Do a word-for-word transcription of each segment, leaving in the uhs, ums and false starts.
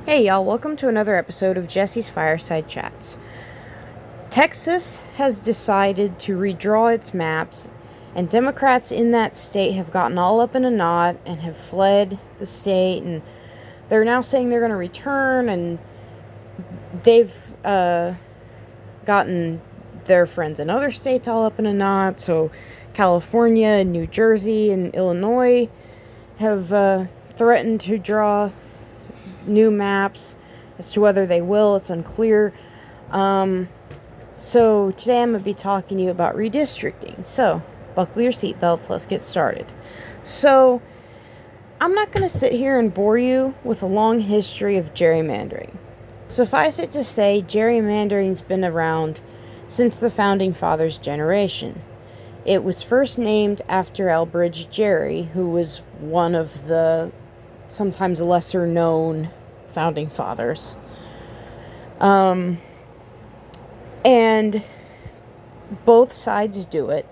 Hey y'all, welcome to another episode of Jesse's Fireside Chats. Texas has decided to redraw its maps, and Democrats in that state have gotten all up in a knot and have fled the state, and they're now saying they're going to return, and they've uh, gotten their friends in other states all up in a knot. So California and New Jersey and Illinois have uh, threatened to draw new maps. As to whether they will, it's unclear. Um, so today I'm going to be talking to you about redistricting. So buckle your seatbelts, let's get started. So I'm not going to sit here and bore you with a long history of gerrymandering. Suffice it to say, gerrymandering's been around since the Founding Fathers' generation. It was first named after Elbridge Gerry, who was one of the sometimes lesser known Founding Fathers. Um, and both sides do it.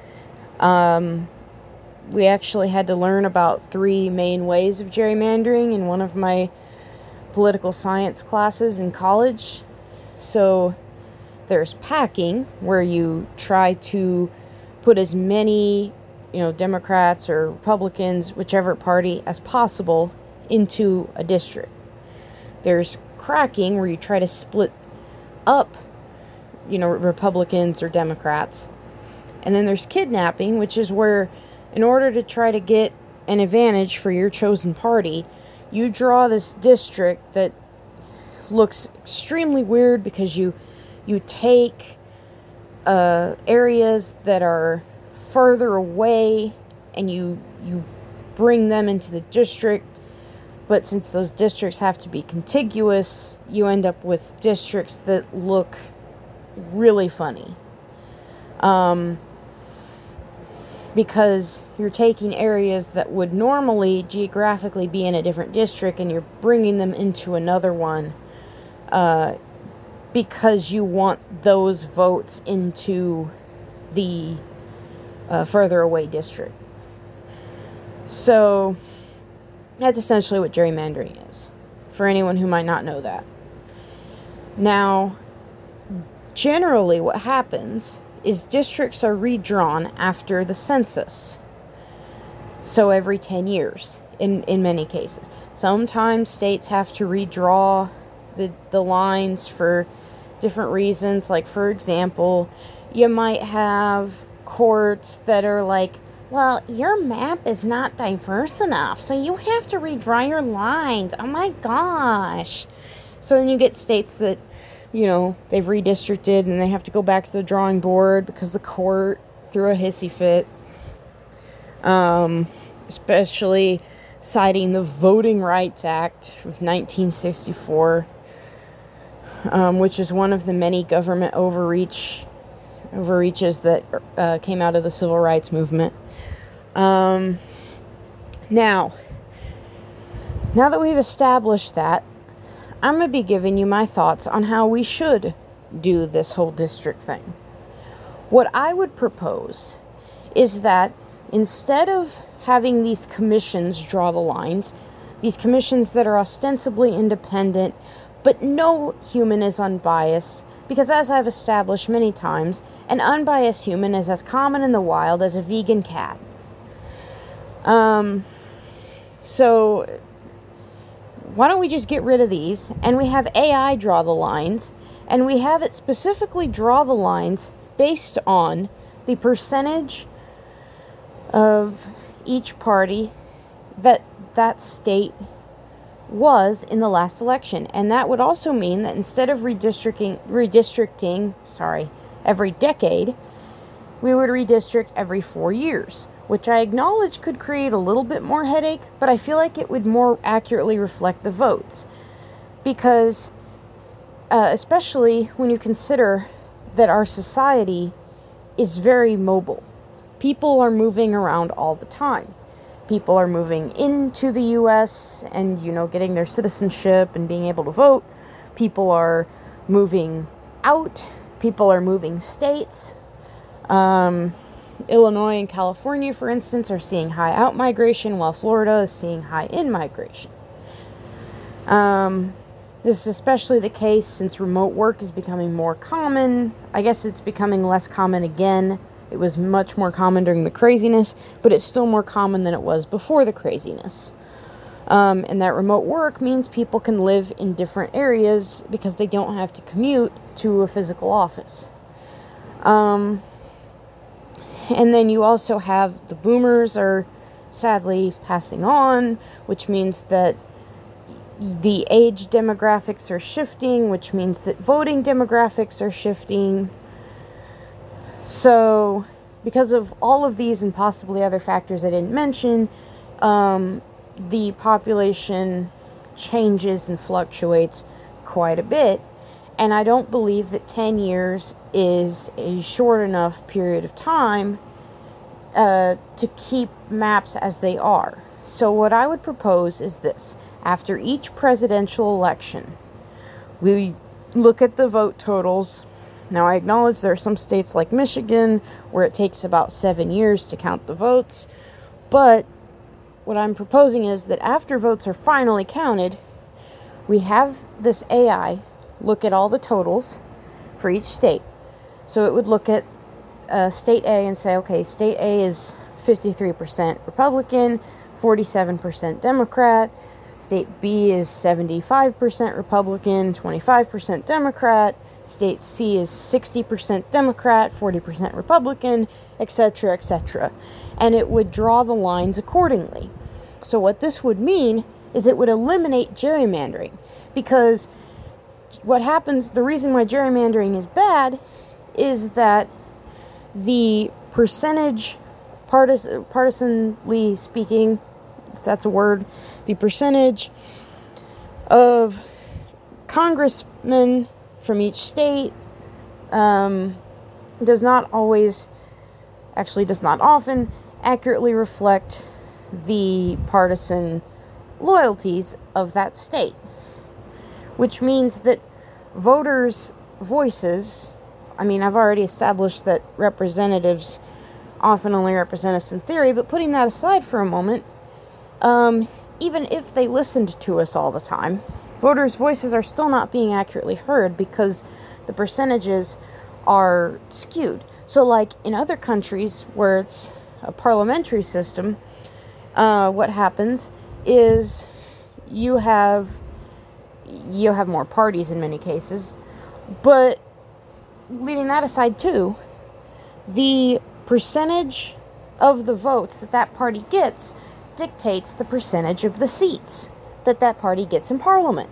Um, we actually had to learn about three main ways of gerrymandering in one of my political science classes in college. So there's packing, where you try to put as many, you know, Democrats or Republicans, whichever party, as possible into a district. There's cracking, where you try to split up, you know, Republicans or Democrats. And then there's kidnapping, which is where, in order to try to get an advantage for your chosen party, you draw this district that looks extremely weird because you you take uh, areas that are further away and you you bring them into the district. But since those districts have to be contiguous, you end up with districts that look really funny. Um, because you're taking areas that would normally geographically be in a different district and you're bringing them into another one uh, because you want those votes into the uh, further away district. So that's essentially what gerrymandering is, for anyone who might not know that. Now, generally what happens is districts are redrawn after the census. So every ten years, in, in many cases. Sometimes states have to redraw the, the lines for different reasons. Like, for example, you might have courts that are like, well, your map is not diverse enough, so you have to redraw your lines. Oh my gosh. So then you get states that, you know, they've redistricted and they have to go back to the drawing board because the court threw a hissy fit. Um, especially citing the Voting Rights Act of nineteen sixty-four, um, which is one of the many government overreach overreaches that uh, came out of the civil rights movement. Um, now, now that we've established that, I'm going to be giving you my thoughts on how we should do this whole district thing. What I would propose is that instead of having these commissions draw the lines, these commissions that are ostensibly independent, but no human is unbiased, because as I've established many times, an unbiased human is as common in the wild as a vegan cat. Um, so why don't we just get rid of these, and we have A I draw the lines, and we have it specifically draw the lines based on the percentage of each party that that state was in the last election. And that would also mean that instead of redistricting, redistricting, sorry, every decade, we would redistrict every four years, which I acknowledge could create a little bit more headache, but I feel like it would more accurately reflect the votes. Because, uh, especially when you consider that our society is very mobile. People are moving around all the time. People are moving into the U S and, you know, getting their citizenship and being able to vote. People are moving out. People are moving states. Um, Illinois and California, for instance, are seeing high out migration, while Florida is seeing high in migration. Um, this is especially the case since remote work is becoming more common. I guess it's becoming less common again. It was much more common during the craziness, but it's still more common than it was before the craziness. Um, and that remote work means people can live in different areas because they don't have to commute to a physical office. Um, and then you also have the boomers are sadly passing on, which means that the age demographics are shifting, which means that voting demographics are shifting. So, because of all of these and possibly other factors I didn't mention, um, the population changes and fluctuates quite a bit. And I don't believe that ten years is a short enough period of time uh, to keep maps as they are. So what I would propose is this. After each presidential election, we look at the vote totals. Now, I acknowledge there are some states like Michigan where it takes about seven years to count the votes. But what I'm proposing is that after votes are finally counted, we have this A I look at all the totals for each state. So it would look at uh, state A and say, okay, state A is fifty-three percent Republican, forty-seven percent Democrat. State B is seventy-five percent Republican, twenty-five percent Democrat. State C is sixty percent Democrat, forty percent Republican, et cetera, et cetera. And it would draw the lines accordingly. So what this would mean is it would eliminate gerrymandering. Because what happens, the reason why gerrymandering is bad is that the percentage, partis- partisanly speaking, if that's a word, the percentage of congressmen from each state um, does not always, actually does not often, accurately reflect the partisan loyalties of that state. Which means that voters' voices, I mean, I've already established that representatives often only represent us in theory, but putting that aside for a moment, um, even if they listened to us all the time, voters' voices are still not being accurately heard because the percentages are skewed. So like in other countries where it's a parliamentary system, uh, what happens is you have you have more parties in many cases, but leaving that aside too, the percentage of the votes that that party gets dictates the percentage of the seats that that party gets in Parliament.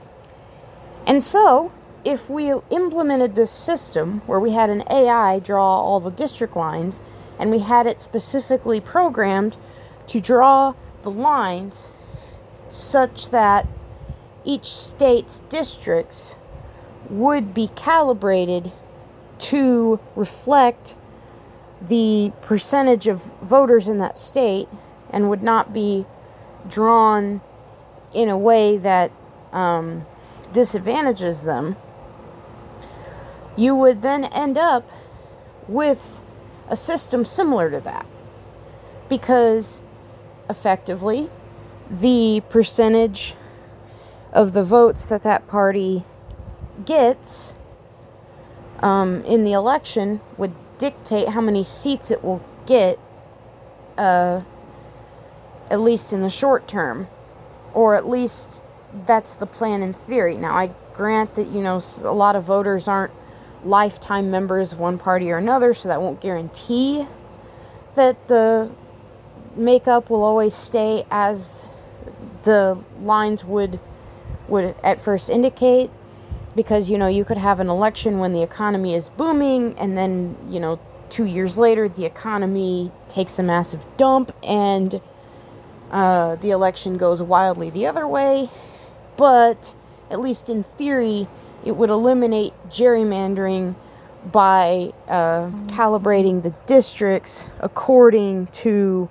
And so, if we implemented this system where we had an A I draw all the district lines, and we had it specifically programmed to draw the lines such that each state's districts would be calibrated to reflect the percentage of voters in that state and would not be drawn in a way that um, disadvantages them, you would then end up with a system similar to that. Because effectively, the percentage of the votes that that party gets um, in the election would dictate how many seats it will get, uh, at least in the short term. Or at least that's the plan in theory. Now, I grant that, you know, a lot of voters aren't lifetime members of one party or another, so that won't guarantee that the makeup will always stay as the lines would would at first indicate, because, you know, you could have an election when the economy is booming, and then, you know, two years later the economy takes a massive dump and uh, the election goes wildly the other way. But at least in theory, it would eliminate gerrymandering by uh, calibrating the districts according to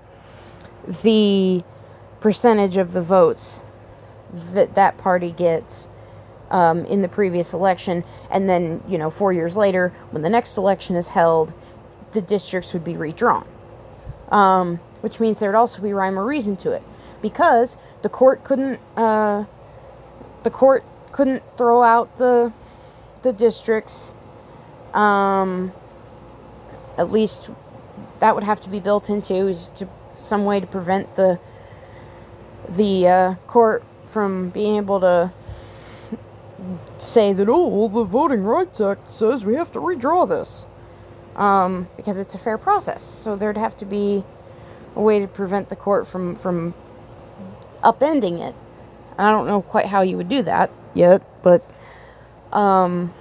the percentage of the votes that that party gets um, in the previous election. And then, you know, four years later, when the next election is held, the districts would be redrawn. Um, which means there would also be rhyme or reason to it. Because the court couldn't uh, the court couldn't throw out the the districts. Um, at least that would have to be built into is to some way to prevent the the uh, court from being able to say that, oh, well, the Voting Rights Act says we have to redraw this. Um, because it's a fair process. So there'd have to be a way to prevent the court from, from upending it. I don't know quite how you would do that yet, but um,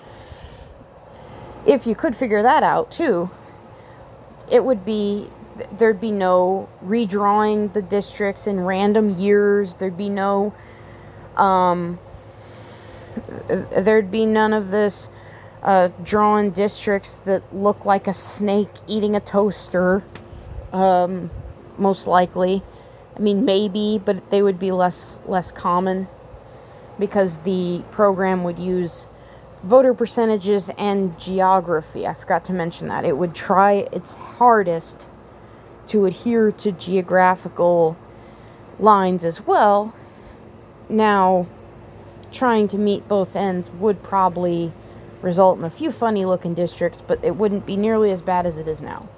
if you could figure that out too, it would be, there'd be no redrawing the districts in random years. There'd be no, um, there'd be none of this uh, drawing districts that look like a snake eating a toaster, um, most likely. I mean, maybe, but they would be less less common because the program would use voter percentages and geography. I forgot to mention that. It would try its hardest to adhere to geographical lines as well. Now, trying to meet both ends would probably result in a few funny looking districts, but it wouldn't be nearly as bad as it is now.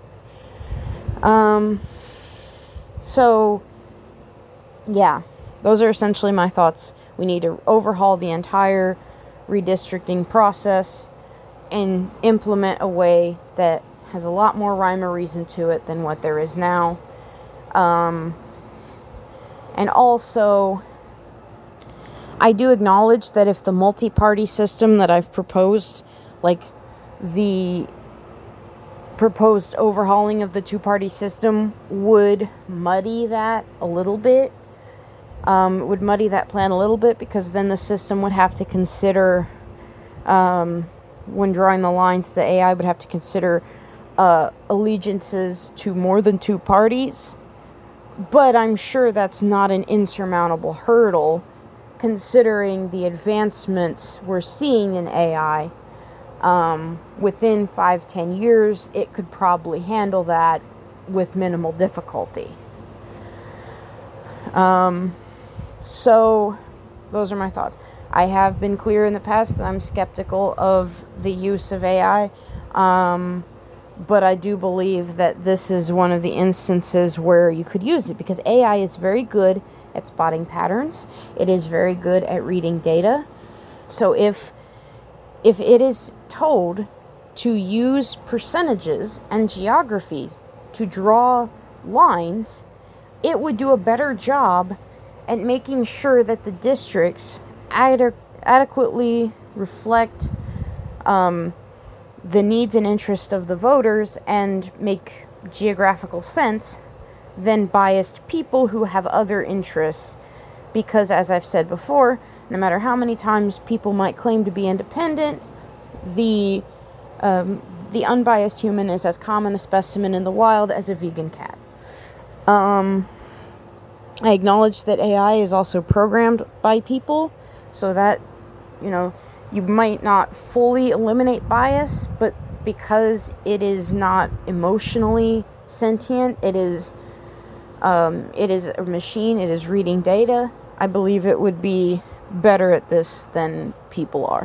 Um, so, yeah, those are essentially my thoughts. We need to overhaul the entire redistricting process and implement a way that has a lot more rhyme or reason to it than what there is now. Um, and also, I do acknowledge that if the multi-party system that I've proposed, like the proposed overhauling of the two-party system, would muddy that a little bit, um, would muddy that plan a little bit, because then the system would have to consider, um, when drawing the lines, the A I would have to consider uh, allegiances to more than two parties. But I'm sure that's not an insurmountable hurdle, considering the advancements we're seeing in A I. Um, within five, ten years, it could probably handle that with minimal difficulty. Um, so, those are my thoughts. I have been clear in the past that I'm skeptical of the use of A I, um, but I do believe that this is one of the instances where you could use it, because A I is very good at spotting patterns. It is very good at reading data. So if if it is told to use percentages and geography to draw lines, it would do a better job at making sure that the districts ad- adequately reflect um, the needs and interests of the voters and make geographical sense than biased people who have other interests. Because, as I've said before, no matter how many times people might claim to be independent, the um, the unbiased human is as common a specimen in the wild as a vegan cat. Um, I acknowledge that A I is also programmed by people, so that, you know, you might not fully eliminate bias, but because it is not emotionally sentient, it is Um, it is a machine, it is reading data, I believe it would be better at this than people are.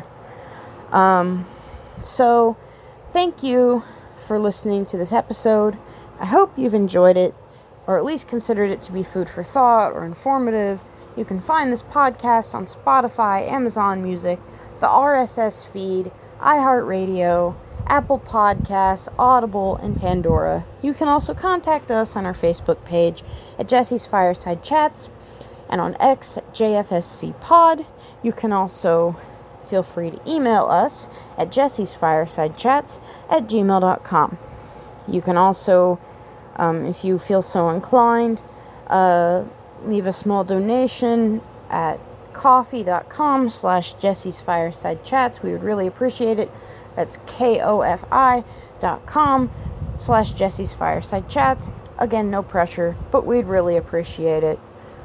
Um, so, thank you for listening to this episode. I hope you've enjoyed it, or at least considered it to be food for thought or informative. You can find this podcast on Spotify, Amazon Music, the R S S feed, iHeartRadio, Apple Podcasts, Audible, and Pandora. You can also contact us on our Facebook page at Jesse's Fireside Chats and on X at J F S C Pod. You can also feel free to email us at Jesse's Fireside Chats at gmail dot com. You can also, um, if you feel so inclined, uh, leave a small donation at coffee.com slash Jesse's Fireside Chats. We would really appreciate it. That's K-O-F-I dot com slash Jesse's Fireside Chats. Again, no pressure, but we'd really appreciate it.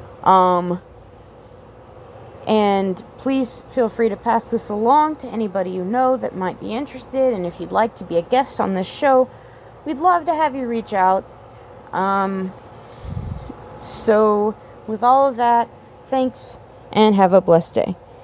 Um, and please feel free to pass this along to anybody you know that might be interested. And if you'd like to be a guest on this show, we'd love to have you reach out. Um, so, with all of that, thanks and have a blessed day.